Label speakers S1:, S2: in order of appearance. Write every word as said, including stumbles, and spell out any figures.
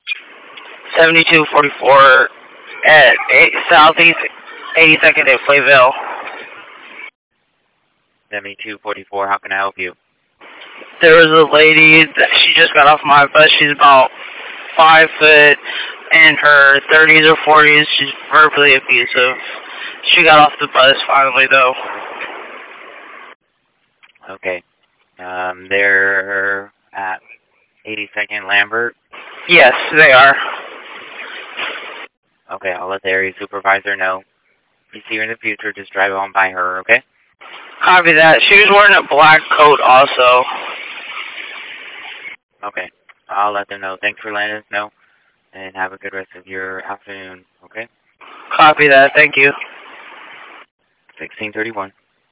S1: seventy-two forty-four at eight, Southeast eighty-second at Playville.
S2: seventy-two forty-four, how can I help you?
S1: There was a lady that she just got off my bus. She's about five foot in her thirties or forties. She's verbally abusive. She got off the bus finally, though.
S2: Okay. Um, they're at eighty-second Lambert?
S1: Yes, they are.
S2: Okay, I'll let the area supervisor know. If you see her in the future, just drive on by her, okay?
S1: Copy that. She was wearing a black coat also.
S2: Okay. I'll let them know. Thanks for letting us know, and have a good rest of your afternoon, okay?
S1: Copy that. Thank you.
S2: sixteen thirty-one.